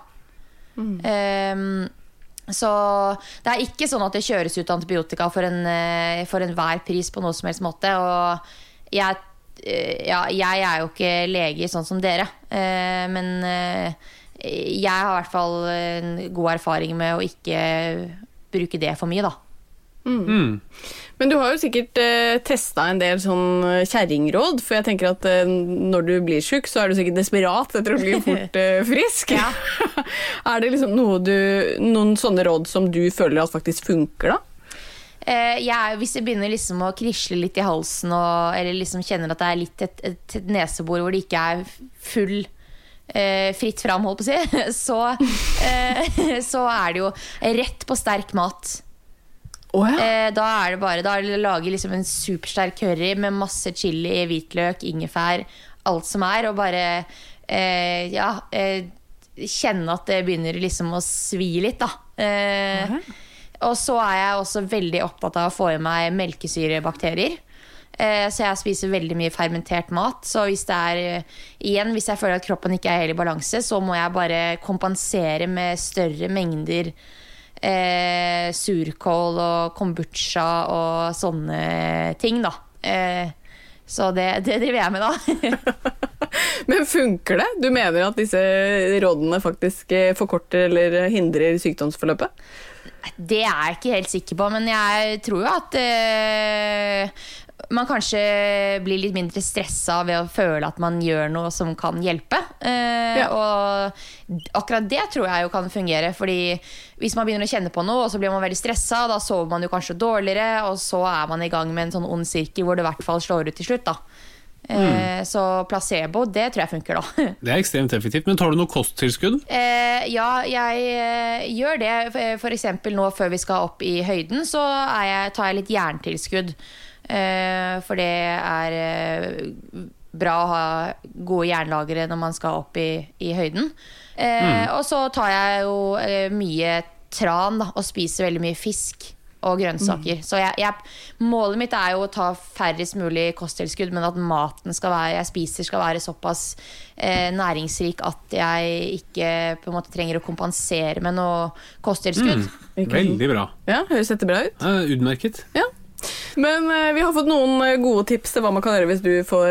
Så det ikke sånn at det kjøres ut antibiotika for enhver pris på noe som helst måte, og jeg jo ikke lege sånn som dere, men jeg har I hvert fall en god erfaring med å ikke bruke det for mye da. Men du har jo sikkert testet en del sånn kjerringråd, for jeg tenker at når du blir syk så du sikkert desperat etter å bli fort frisk. Ja. Det liksom noen sånne råd som du føler at faktisk funker da? Hvis jeg begynner liksom å krisle litt i halsen, eller liksom kjenner at det litt et nesebor hvor det ikke full fritt fram, holdt på å si, så det jo rett på sterk mat. Da det bare da lager liksom en supersterk curry med masse chili, hvitløk, ingefær, alt som og bare kjenne at det begynner liksom å svi litt da. Og så jeg også veldig opptatt av å få I meg melkesyrebakterier, Så jeg spiser veldig mye fermentert mat. Så hvis hvis jeg føler at kroppen ikke helt i balanse, så må jeg bare kompensere med større mengder surkål og kombucha og sånne ting da. Så det driver jeg med da. Men funker det? Du mener at disse rådene faktisk forkorter eller hindrer sykdomsforløpet? Det er jeg ikke helt sikker på, men jeg tror jo at man kanskje blir litt mindre stresset ved å føle at man gjør noe som kan hjelpe. Og akkurat det tror jeg jo kan fungere, fordi hvis man begynner å kjenne på noe, og så blir man veldig stresset, da sover man jo kanskje dårligere, og så er man i gang med en sånn ond sirkel hvor det i hvert fall slår ut til slutt da. Så placebo, det tror jeg funker da. Det er ekstremt effektivt, men tar du noe kosttilskudd? Ja, jeg gjør det. For eksempel nå før vi skal opp i høyden, så tar jeg litt jerntilskudd. For det er bra å ha gode jernlagere når man skal opp i høyden. Og så tar jeg jo mye tran da, og spiser veldig mye fisk og grønnsaker. Så målet mitt er jo å ta færrest mulig kosttilskudd, men at maten jeg spiser skal være såpass næringsrik at jeg ikke på en måte trenger å kompensere med noe kosttilskudd. Veldig bra. Ja, høres dette bra ut? Utmerket. Ja. Men vi har fått noen gode tips til hva man kan gjøre hvis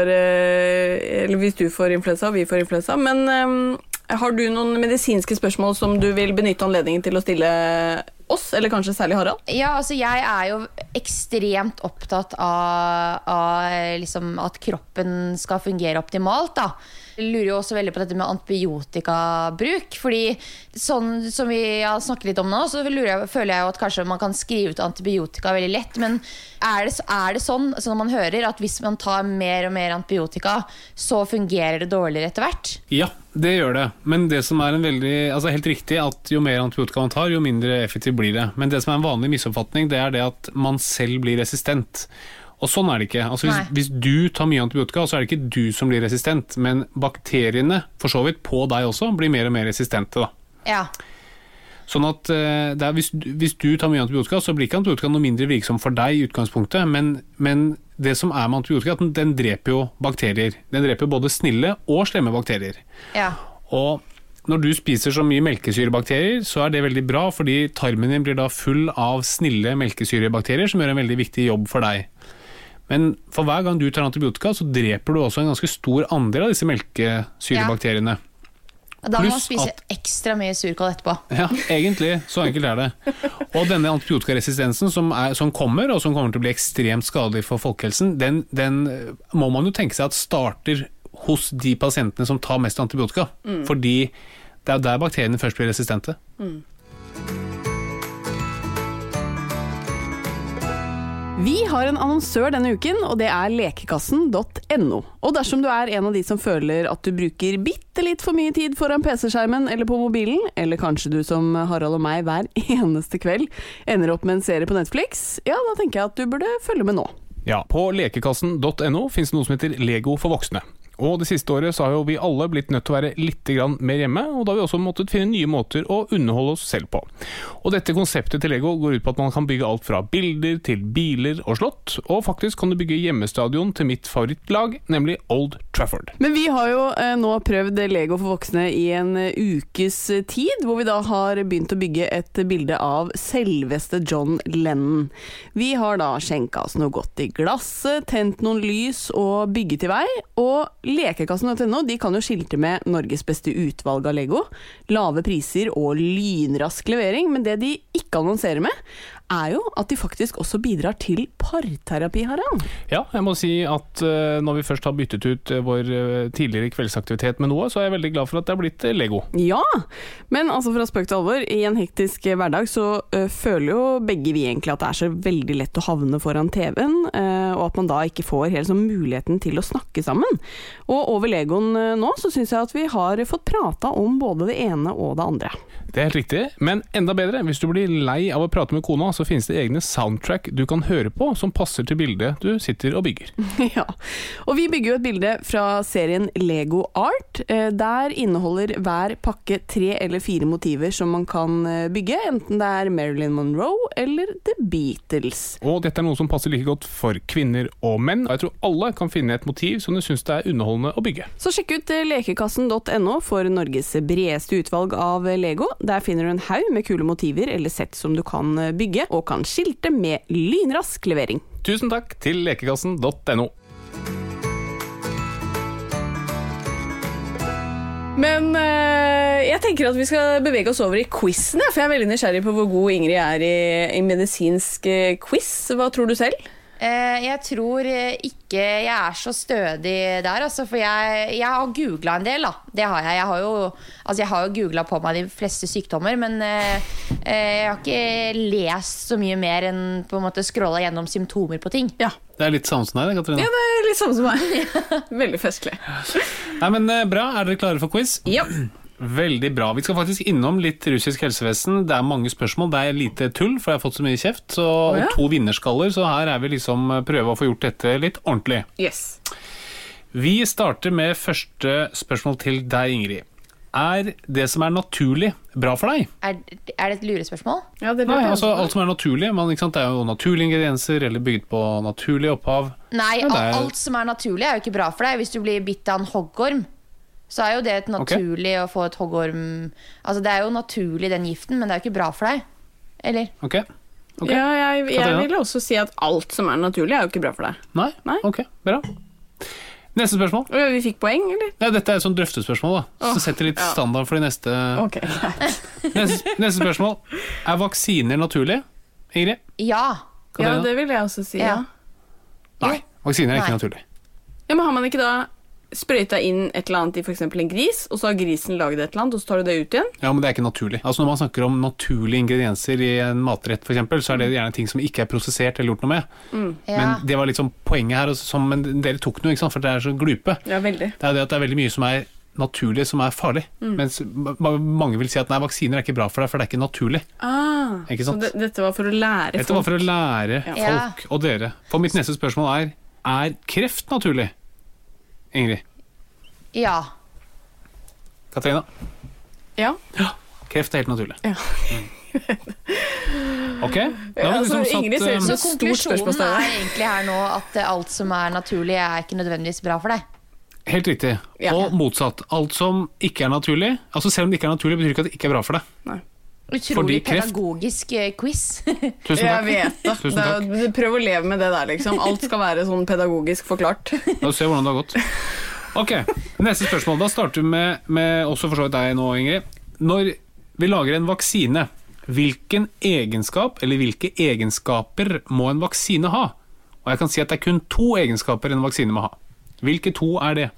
du får influensa og vi får influensa. Men har du noen medisinske spørsmål som du vil benytte anledningen til å stille oss, eller kanskje særlig Harald? Ja, altså jeg er jo ekstremt opptatt av liksom at kroppen skal fungere optimalt da. Jeg lurer jo også veldig på dette med antibiotikabruk, fordi sånn som vi har snakket litt om nå, så føler jeg jo at kanskje man kan skrive ut antibiotika veldig lett, men er det sånn når man hører at hvis man tar mer og mer antibiotika, så fungerer det dårligere etter hvert? Ja, det gjør det, men det som er helt riktig at jo mer antibiotika man tar, jo mindre effektivt blir det. Men det som er en vanlig misoppfatning, det er det at man selv blir resistent. Og sånn er det ikke. Altså hvis du tar mye antibiotika, så er det ikke du som blir resistent, men bakteriene, for så vidt på deg også, blir mer og mer resistente da. Ja. Sånn at hvis du tar mye antibiotika, så blir ikke antibiotika noe mindre virksom for deg i utgangspunktet, men det som er med antibiotika, den dreper jo bakterier. Den dreper både snille og slemme bakterier. Ja. Og når du spiser så mye melkesyrebakterier, så er det veldig bra, fordi tarmen din blir da full av snille melkesyrebakterier, som gjør en veldig viktig jobb for deg. Men for hver gang du tar antibiotika, så dreper du også en ganske stor andel av disse melkesyrebakteriene. Og da må man spise ekstra mye surkål etterpå. Ja, egentlig. Så enkelt er det. Og denne antibiotikaresistensen som kommer, og som kommer til å bli ekstremt skadelig for folkehelsen, den må man jo tenke seg at starter hos de pasientene som tar mest antibiotika. Fordi det er der bakteriene først blir resistente. Vi har en annonsør denne uken, og det er lekekassen.no. Og dersom du er en av de som føler at du bruker bitte litt for mye tid foran PC-skjermen eller på mobilen, eller kanskje du som Harald og meg hver eneste kveld ender opp med en serie på Netflix, ja, da tenker jeg at du burde følge med nå. Ja, på lekekassen.no finnes det noe som heter Lego for voksne. Og det siste året så har jo vi alle blitt nødt til å være litt mer hjemme, og da har vi også måttet finne nye måter å underholde oss selv på. Og dette konseptet til Lego går ut på at man kan bygge alt fra bilder til biler og slott, og faktisk kan du bygge hjemmestadion til mitt favorittlag, nemlig Old Trafford. Men vi har jo nå prøvd Lego for voksne i en ukes tid, hvor vi da har begynt å bygge et bilde av selveste John Lennon. Vi har da skjenket oss noe godt i glasset, tent noen lys og bygget i vei, og lekekassen.no, de kan jo skilte med Norges beste utvalg av Lego, lave priser og lynrask levering, men det de ikke annonserer med, er jo at de faktisk også bidrar til parterapi, Harald. Ja, jeg må si at når vi først har byttet ut vår tidligere kveldsaktivitet med noe, så er jeg veldig glad for at det har blitt Lego. Ja, men altså fra spøk til alvor, i en hektisk hverdag så føler jo begge vi egentlig at det er så veldig lett å havne foran TV-en, og at man da ikke får helt sånn muligheten til å snakke sammen. Og over Legoen nå så synes jeg at vi har fått prata om både det ene og det andre. Det er helt riktig, men enda bedre, hvis du blir lei av å prate med kona, så finnes det egne soundtrack du kan høre på som passer til bildet du sitter og bygger. Ja, og vi bygger jo et bilde fra serien Lego Art. Der inneholder hver pakke 3 eller 4 motiver som man kan bygge, enten det er Marilyn Monroe eller The Beatles. Og dette er noe som passer like godt for kvinner kvinner og menn, og jeg tror alle kan finne et motiv som du synes det er underholdende å bygge. Så sjekk ut lekekassen.no for Norges bredeste utvalg av Lego. Der finner du en haug med kule motiver eller sett som du kan bygge, og kan skilte med lynrask levering. Tusen takk til lekekassen.no. Men jeg tenker at vi skal bevege oss over i quizen, for jeg er veldig nysgjerrig på hvor god Ingrid er i medisinsk quiz. Hva tror du selv? Jeg tror ikke jeg er så stødig der, altså, for jeg har googlet en del, da. Det har jeg. Jeg har jo googlet på meg de fleste sykdommer, men jeg har ikke lest så mye mer enn på en måte scrollet gjennom symptomer på ting. Ja. Det er litt samme som deg, Katrine. Ja, det er litt samme som meg. Veldig festlig. Nei, men bra. Er dere klare for quiz? Ja. Veldig bra. Vi skal faktisk innom litt russisk helsevesen. Det er mange spørsmål, det er lite tull, for jeg har fått så mye kjeft. Og 2 vinnerskaller, så her er vi liksom prøve å få gjort dette litt ordentlig. Yes. Vi starter med første spørsmål til deg, Ingrid. Er det som er naturlig bra for deg? Er det et lurespørsmål? Ja, det Nei, altså alt som er naturlig, men ikke sant, det er jo naturlige ingredienser eller bygd på naturlig opphav. Nei, Ja, det er- alt som er naturlig er jo ikke bra for deg. Hvis du blir bitt av en hoggorm, så er jo det et naturlig å få et hoggorm. Altså det er jo naturlig den giften, men det er jo ikke bra for deg. Eller? Ok. Ja, jeg Katarina? vil også si at alt som er naturlig er jo ikke bra for deg. Nei? Nei. Ok, bra. Neste spørsmål. Vi fikk poeng, eller? Ja, dette er et sånt drøftespørsmål, da. Så setter litt standard for de neste. Ok, greit. Neste spørsmål. Er vaksiner naturlig, Ingrid? Ja. Ja, Katarina? det vil jeg også si, ja. Nei. Vaksiner er ikke Nei. naturlig. Ja, men har man ikke da sprøyta inn et eller annet i for eksempel en gris, og så har grisen laget et eller annet, og så tar du det ut igjen? Ja, men det er ikke naturlig. Altså Når man snakker om naturlige ingredienser i en matrett, for eksempel, så er det gjerne ting som ikke er prosessert eller gjort noe med. Ja. Men det var liksom poenget her, men dere tok noe, ikke sant? For det er så glupe. Ja, veldig. Det er det at det er veldig mye som er naturlig, som er farlig. Mens mange vil si at nei, vaksiner er ikke bra for deg, for det er ikke naturlig. Ikke sant? Så dette var for å lære Dette var for å lære Ja. folk og dere. For mitt neste spørsmål er kreft naturlig? Ingrid? Ja. Katarina? Ja. Kreft er helt naturlig. Ja. Ok, da har vi Altså, liksom Ingrid satt ser ut Så som stort konklusjonen spørsmålstegn. er egentlig her nå at alt som er naturlig, er ikke nødvendigvis bra for deg. Helt riktig. Ja. Og motsatt. Alt som ikke er naturlig, altså selv om det ikke er naturlig, betyr ikke at det ikke er bra for deg. Utrolig Fordi kreft- pedagogisk quiz. Tusen Jeg takk. vet det. Tusen takk. Prøv å leve med det der, liksom. Alt skal være sånn pedagogisk forklart. La oss se hvordan det har gått. Ok, neste spørsmål. Da starter vi med også for så vidt deg nå, Ingrid. Når vi lager en vaksine, hvilken egenskap eller hvilke egenskaper må en vaksine ha? Og jeg kan si at det er kun 2 egenskaper en vaksine må ha. Hvilke 2 er det?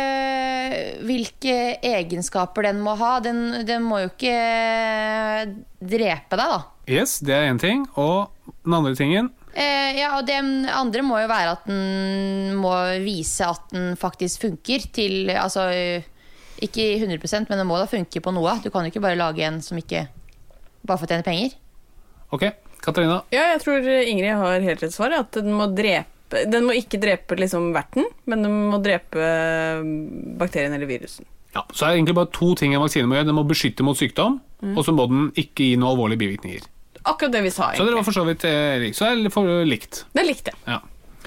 Hvilke egenskaper den må ha? Den må jo ikke drepe deg, da. Yes, det er en ting. Og den andre tingen? Ja, og det andre må jo være at den må vise at den faktisk funker til, altså ikke 100%, men den må da funke på noe. Du kan jo ikke bare lage en som ikke bare får tjene penger. Ok, Katarina? Ja, jeg tror Ingrid har helt rett svar, at den må ikke drepe liksom verten, men den må drepe bakterien eller virusen. Ja, så er det egentlig bare 2 ting en vaksine må gjøre. Den må beskytte mot sykdom, og så må den ikke gi noen alvorlige bivirkninger. Akkurat det vi sa, Så dere var egentlig. for så vidt likt. Så er det for likt. Det likte jeg. Ja.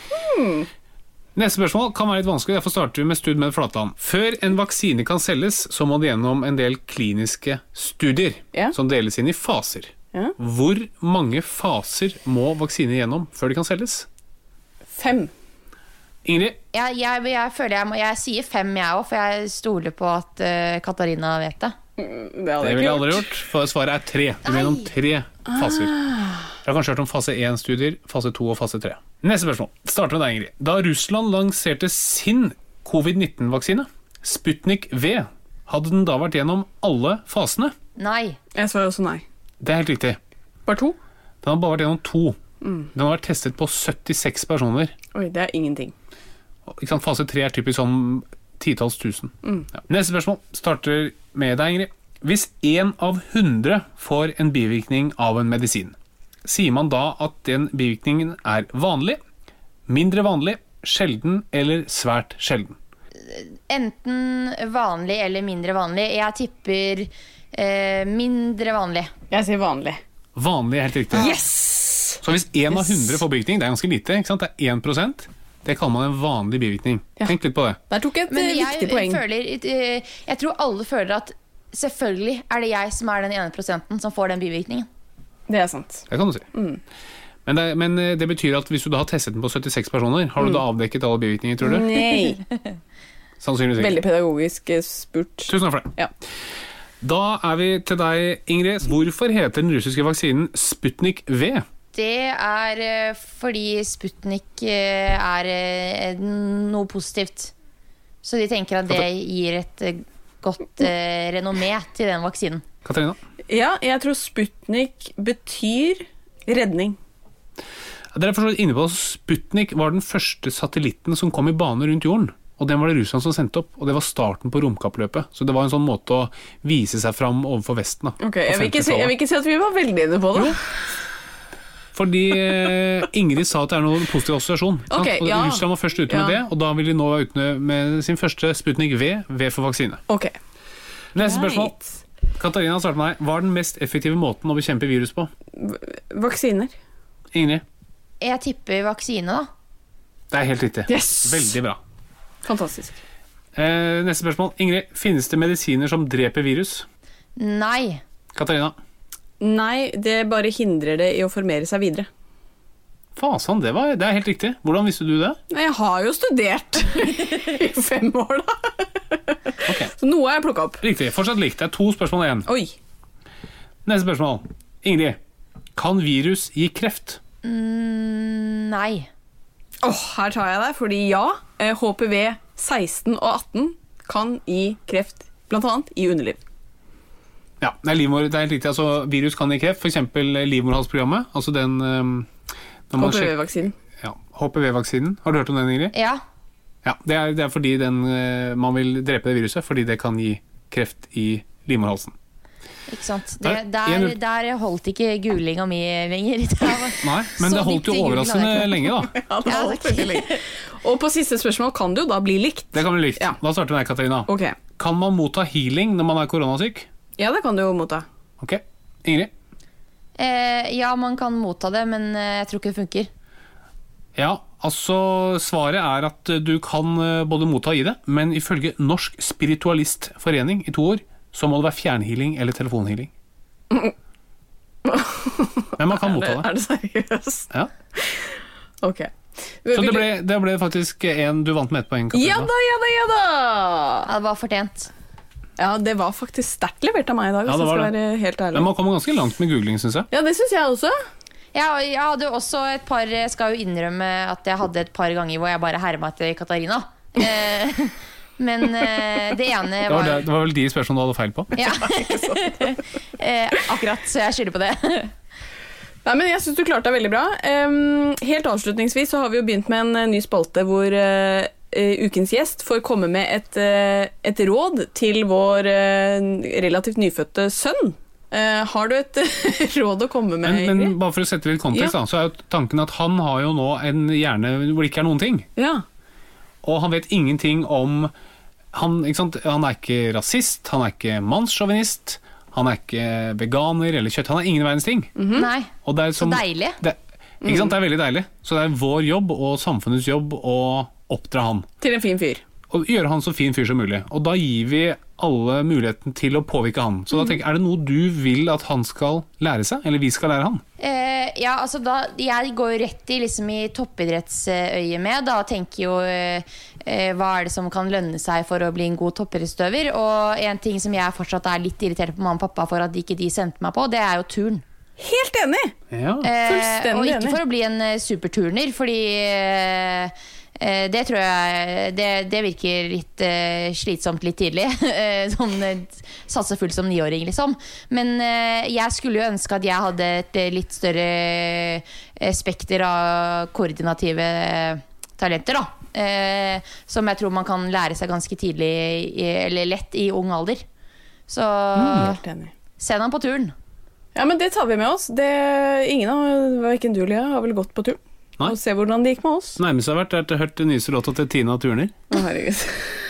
Neste spørsmål kan være litt vanskelig. Derfor starter vi med stud med flatland. Før en vaksine kan selges, så må det gjennom en del kliniske studier, Ja. som deles inn i faser. Ja. Hvor mange faser må vaksiner gjennom før de kan selges? 5. Ingrid? Jeg føler jeg sier 5 jeg også, for jeg stoler på at Katarina vet det. Det Det ville jeg aldri gjort, for svaret er 3. Du må gjennom 3 faser. Jeg har kanskje hørt om fase 1-studier, fase 2 og fase 3. Neste spørsmål. Starter med deg, Ingrid. Da Russland lanserte sin covid-19-vaksine, Sputnik V, hadde den da vært gjennom alle fasene? Nei. Jeg svarer også nei. Det er helt riktig. Bare 2? Den har bare vært gjennom 2. Den har vært testet på 76 personer. Oi, det er ingenting. Ikke sant? Fase 3 er typisk sånn titalls tusen. Ja. Neste spørsmål starter med deg, Ingrid. Hvis 1 av 100 får en bivirkning av en medisin, sier man da at den bivirkningen er vanlig, mindre vanlig, sjelden eller svært sjelden? Enten vanlig eller mindre vanlig. Jeg tipper mindre vanlig. Jeg sier vanlig. Vanlig er helt riktig. Yes! Så hvis 1 av 100 får bivirkning, det er ganske lite, ikke sant? Det er 1%, det kaller man en vanlig bivirkning. Ja. Tenk litt på det. Der tok jeg et Men viktig poeng. jeg tror alle føler at selvfølgelig er det jeg som er den 1% som får den bivirkningen. Det er sant. Det kan du si. Men det betyr at hvis du da har testet den på 76 personer, har du da avdekket alle bivirkninger, tror du? Nei. Sannsynligvis ikke. Veldig pedagogisk spurt. Tusen takk for det. Ja. Da er vi til deg, Ingrid. Hvorfor heter den russiske vaksinen Sputnik V? Det er fordi Sputnik er noe positivt. Så de tenker at det gir et godt renommé til den vaksinen. Katarina? Ja, jeg tror Sputnik betyr redning. Dere er forstått inne på at Sputnik var den første satellitten som kom i bane rundt jorden. Og den var det Russland som sendte opp, og det var starten på romkappløpet. Så det var en sånn måte å vise seg fram overfor Vesten. Da, Ok, jeg vil ikke si at vi var veldig inne på det. Fordi Ingrid sa at det er noen positiv assosiasjon. Ok, og ja. Russland var først ute med det, og da vil de nå være ute med sin første Sputnik V, V for vaksine. Ok. Neste spørsmål. Katarina, start med deg. Hva er den mest effektive måten å bekjempe virus på? Vaksiner. Ingrid? Jeg tipper vaksine, da. Det er helt riktig. Yes! Veldig bra. Fantastisk. Neste spørsmål. Ingrid, finnes det medisiner som dreper virus? Nei. Katarina? Nei, det bare hindrer det i å formere seg videre. Fasan, det er helt riktig. Hvordan visste du det? Jeg har jo studert i 5 år, da. Ok. Så noe har jeg plukket opp. Riktig. Fortsatt likt. Det er 2 spørsmål igjen. Oi. Neste spørsmål. Ingrid, kan virus gi kreft? Nei. Her tar jeg deg, fordi ja, HPV 16 og 18 kan gi kreft, blant annet i underliv. Ja, det er helt riktig. Altså, virus kan gi kreft, for eksempel livmorhalsprogrammet. Altså den HPV-vaksinen. Ja, HPV-vaksinen. Har du hørt om den, Ingrid? Ja. Ja, det er fordi man vil drepe det viruset, fordi det kan gi kreft i livmorhalsen. Ikke sant. Der holdt ikke googlinga mi lenger. Nei, men Så det holdt jo dypt i overraskende Google, lenge, da. Ja, det holdt veldig lenge. Og på siste spørsmål kan det jo da bli likt. Det kan bli likt. Ja. Da starter vi med deg, Katarina. Ok. Kan man motta healing når man er koronasyk? Ja, det kan du jo motta. Ok. Ingrid? Ja, man kan motta det, men jeg tror ikke det funker. Ja, altså svaret er at du kan både motta og gi det, men ifølge Norsk Spiritualistforening i 2 år, så må det være fjernhealing eller telefonhealing. Men man kan motta det. Er det seriøst? Ja. Ok. Så det ble faktisk en du vant med 1 poeng, Katarina. Ja da! Ja, det var fortjent. Ja, det var faktisk sterkt levert av meg i dag, Ja, hvis det jeg var skal være helt ærlig. Men man kommer ganske langt med googling, synes jeg. Ja, det synes jeg også. Jeg hadde jo også et par. Jeg skal jo innrømme at jeg hadde et par ganger hvor jeg bare herma til Katarina. Men det ene var Det var vel de spørsmålene du hadde feil på? Ja. Akkurat, så jeg skylder på det. Nei, men jeg synes du klarte deg veldig bra. Helt avslutningsvis så har vi jo begynt med en ny spalte hvor ukens gjest får komme med et råd til vår relativt nyfødte sønn. Har du et råd å komme med? Men bare for å sette litt kontekst, da, så er jo tanken at han har jo nå en hjerne hvor det ikke er noen ting. Ja. Og han vet ingenting om ikke sant? Han er ikke rasist, han er ikke mannssjåvinist, han er ikke veganer eller kjøtt. Han er ingen verdens ting. Nei, Og det er så deilig. Ikke sant? Det er veldig deilig. Så det er vår jobb og samfunnets jobb å oppdra han. Til en fin fyr. Og gjøre han så fin fyr som mulig. Og da gir vi alle muligheten til å påvirke han. Så da tenker jeg, er det noe du vil at han skal lære seg? Eller vi skal lære han? Ja, altså jeg går jo rett i toppidrettsøye med. Da tenker jo hva er det som kan lønne seg for å bli en god toppidrettsutøver. Og en ting som jeg fortsatt er litt irritert på mamma og pappa for at ikke de sendte meg på, det er jo turn. Helt enig! Ja. Fullstendig og ikke enig. for å bli en superturner, fordi det tror jeg det virker litt slitsomt litt tidlig. Satse fullt som 9-åring, liksom. Men jeg skulle jo ønske at jeg hadde et litt større spekter av koordinative talenter, da. Som jeg tror man kan lære seg ganske tidlig, eller lett i ung alder. Så Helt enig. send han på turen. Ja, men det tar vi med oss. Ingen av hverken du eller jeg har vel gått på tur. Nei. Og se hvordan det gikk med oss. Nærmest har vært at jeg hørte den nyeste låta til Tina Turner. Å, herregud.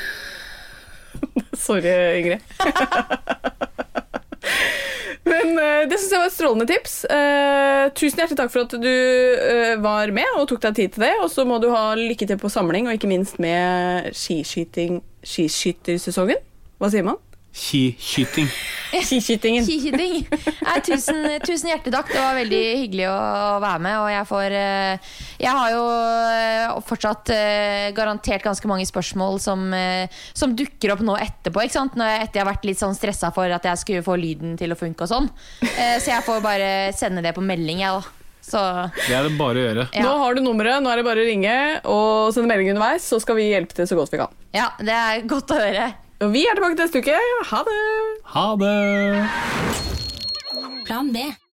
Sorry, Ingrid. Men Det synes jeg var et strålende tips. Tusen hjertelig takk for at du var med og tok deg tid til det. Og så må du ha lykke til på samling, og ikke minst med skiskyttersesongen. Hva sier man? Skiskyting. Skiskytingen. Skiskyting. Tusen hjertelig takk. Det var veldig hyggelig å være med. Og jeg har jo fortsatt garantert ganske mange spørsmål som dukker opp nå etterpå, ikke sant? Etter jeg har vært litt sånn stresset for at jeg skulle få lyden til å funke og sånn. Så jeg får bare sende det på melding, jeg da. Så, det er det bare å gjøre. Nå har du nummeret, nå er det bare å ringe og sende melding underveis, så skal vi hjelpe til så godt vi kan. Ja, det er godt å høre. Og vi er tilbake til neste uke. Ha det! Ha det! Plan B.